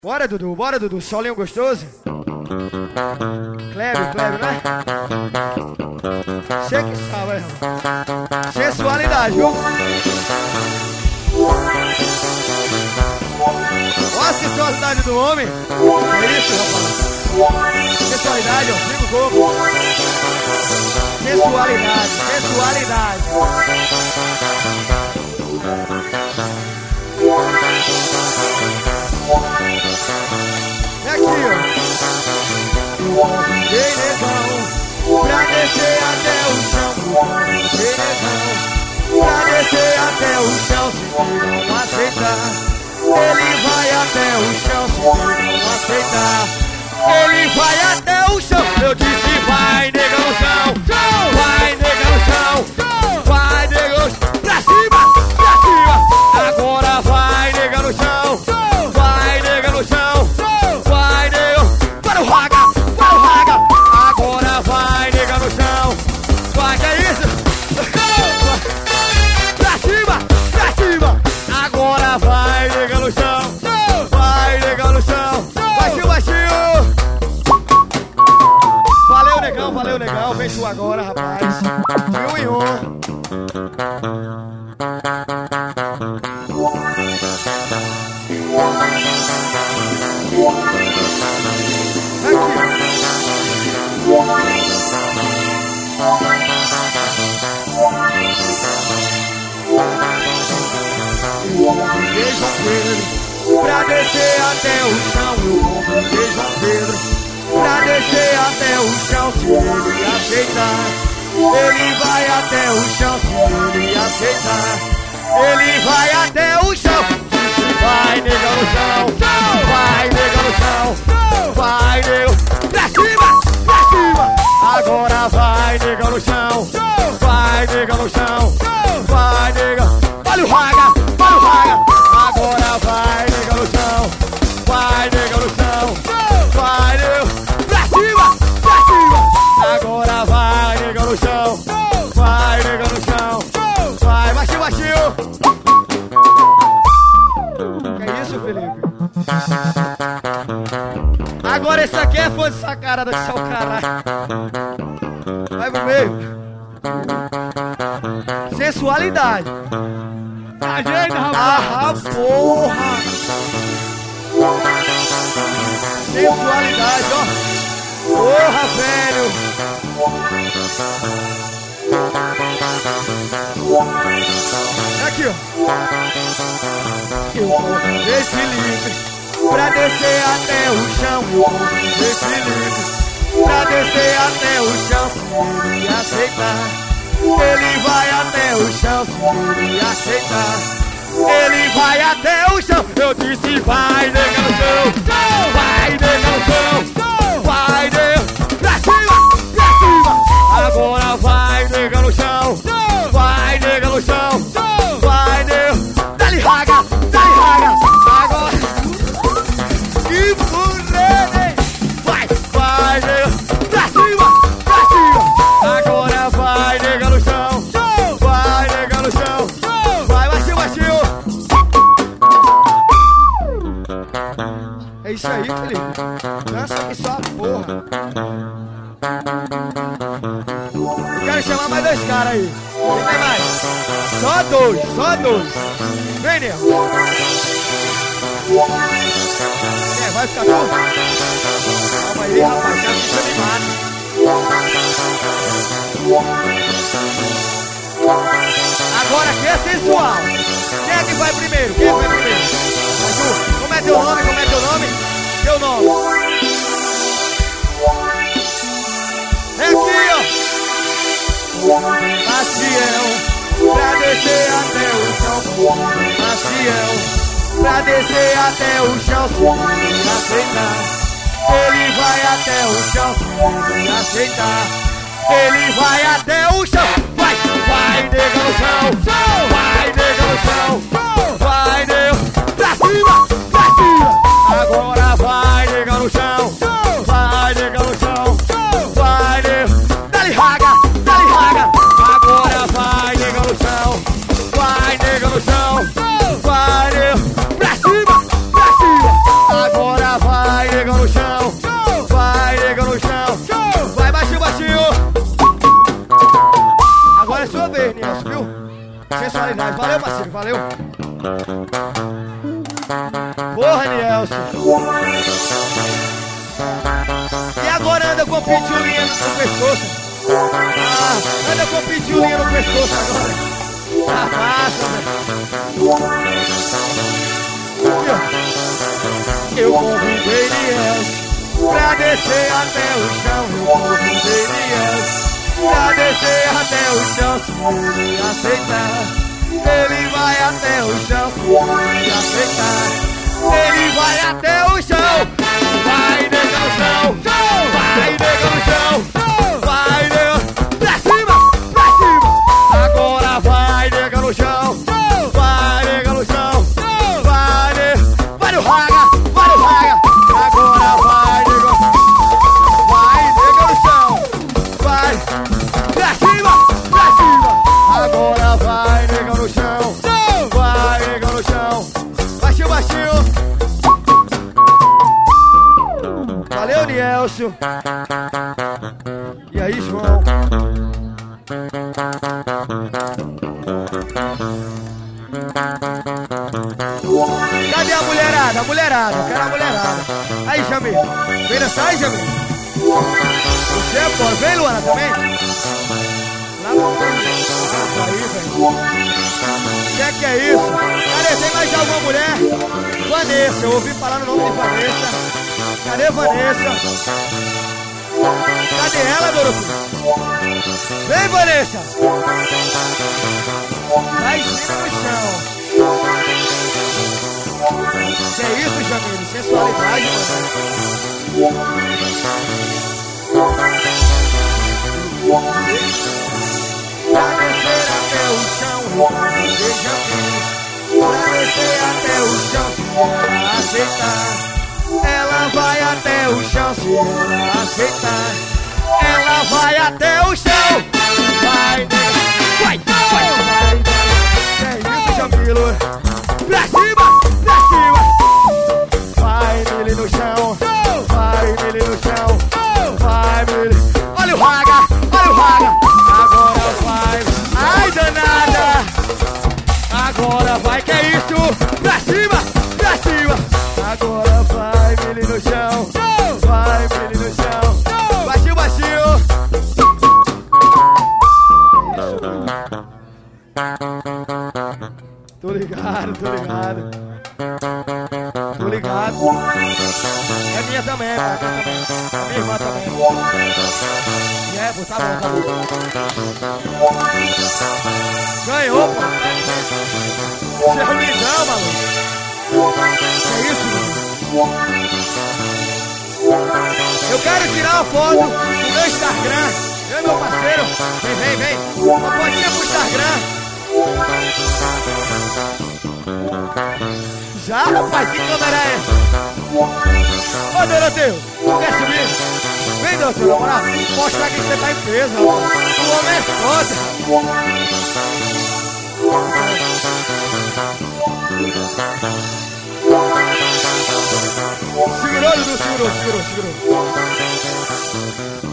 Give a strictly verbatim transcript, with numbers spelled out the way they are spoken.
Bora, Dudu, bora, Dudu, solinho gostoso. Clébio, Clébio, né? Você que sabe, hein, irmão? Sensualidade, viu? Olha a sensualidade do homem. É isso, rapaz. Sensualidade, ó, fica o corpo. Sensualidade, sensualidade. É aqui, ó. Ei, negão, pra descer até o chão. Ei, negão, pra descer até o chão. Se ele não aceitar, ele vai até o chão. Se ele não aceitar, ele vai até o chão. Eu disse vai, negão no chão. Vai, negão no chão. Vai, negão, pra cima, pra cima. Agora vai, negão no chão. Vai, negão no chão. Vai, negão, para o raga, para o raga. Agora vai, negão no chão. Vai, que é isso? Pra cima, pra cima. Agora vai, negão no chão. Vai, negão no chão. Baixinho, baixinho. Valeu, negão, valeu, negão. Vem tu agora, rapaz. De um em um. João Pedro, pra descer até o chão. Eu convidei João Pedro pra descer até o chão. Se ele aceitar, ele vai até o chão. Se ele aceitar, ele vai até o chão. Vai, negão no chão. Vai, negão no chão. Vai, negão, pra cima, pra cima. Agora vai, negão no chão. Vai, negão no chão. Vai, negão, olha o raga, olha o raga. Agora vai, negão no chão. Vai, negão no chão. Vai, negão, pra cima, pra cima. Agora vai, negão no chão. Vai, negão no chão. Vai, baixinho, baixinho. Que é isso, Felipe? Agora esse aqui é fã de sacarada que só o caralho. Vai pro meio. Sensualidade. Ajeita, rapaz. Ah, porra. Sensualidade, ó. Porra, velho. Aqui, ó. Eu convidei Felipe pra descer até o chão. Eu convidei Felipe pra descer até o chão. Se ele aceitar, ele vai até o chão. Se ele aceitar, ele vai até o chão. Eu disse vai, negão no chão. Vai, negão no chão. Vai, negão, pra cima, pra cima. Agora vai, negão no chão. Vai, negão no chão. Vai, negão, dá-lhe raga, dá-lhe raga. Agora, que furei. Vai, vai, negão, pra cima, pra cima. Agora vai, negão no chão. Vai, negão no chão. Vai, baixinho, baixinho. É isso aí, Felipe. Dança aqui só a porra. Eu quero chamar mais dois caras aí. Quem tem mais? Só dois, só dois. Vem, Neo. É, vai ficar tudo? Calma aí, rapaz, já fica animado. Agora aqui é sensual. Quem é que vai primeiro? Quem é que vai primeiro? Vai tu. Como é teu nome? Como é teu nome? Teu nome. É aqui, ó. Maciel, pra descer até o chão. Maciel, pra descer até o chão. Se ele aceitar, ele vai até o chão. Se ele aceitar, ele vai até o chão. Vai, vai, negão no chão. Vai, negão no chão. Vai, negão, pra cima, pra cima. Agora vai, negão no chão. Vai, negão no chão. Vai, negão, dá-lhe raga, dá-lhe raga. Agora vai, negão no chão. Vai, negão no chão. Vai, negão, pra cima, pra cima. Agora sensualidade. Valeu, parceiro, valeu. Porra, Nielson. E agora anda com pitulinha no pescoço. Ah, anda com pitulinha no pescoço agora. Ah, massa, velho. Eu convidei Nielson pra descer até o chão. Eu convidei Nielson pra descer até o chão. Se ele aceitar, ele vai até o chão. Se ele aceitar, ele vai até o chão. Vai, nega no chão. Vai, nega no chão. Vai, nega. Pra cima, pra cima. Agora vai, nega no chão. Vai, nega no chão. Vai, nega. Vai no raga, vai no raga. Agora vai, nega. Vai, nega no chão. Vai, pra cima, pra cima. Agora vai, nega no chão. Vai, nega no chão. Baixinho, baixinho. Valeu, Nielson. E aí, João? Cadê a mulherada? A mulherada, eu quero a mulherada. Aí, Jamil. Vem dançar aí, Jamil. Você é pô, vem, Luana, também? Lá no ah, aí, velho. O que é que é isso? Cadê? Tem mais alguma mulher? Vanessa, eu ouvi falar no nome de Vanessa. Cadê Vanessa? Cadê ela, Dorotinho? Vem, Vanessa! Vai em cima no chão. Que é isso, Jamile? Sensualidade, mano. Pra descer até o chão, deixa vir. Pra descer até o chão, se ela aceitar. Ela vai até o chão, se ela aceitar. Ela vai até o chão. Vai, vai, vai, vai. É isso, Jamilo. Pra cima, pra cima. Vai nele no chão. Vai nele no chão. Vai nele. Olha o raga, olha o raga. Agora vai. Ai, danada. Agora vai, que é isso. Pra cima, pra cima. Agora vai, nele no chão. Vai nele no chão. Baixinho, baixinho. Tô ligado, tô ligado. Tô ligado. É minha também, é minha também. É minha irmã também. E é, pô, tá bom, tá bom. Ganhou, pô. Você é ruimzão, maluco. Que é isso, mano? Eu quero tirar uma foto do meu Instagram. Eu e meu parceiro. Vem, vem, vem. Uma fotinha pro Instagram. Já, rapaz, que câmera é essa? Ô, Doroteu, tu quer subir? Vem, Doroteu, na moral, mostrar que você tá em peso, rapaz. O homem é foda. Segurou, Dudu, segurou, segurou, segurou.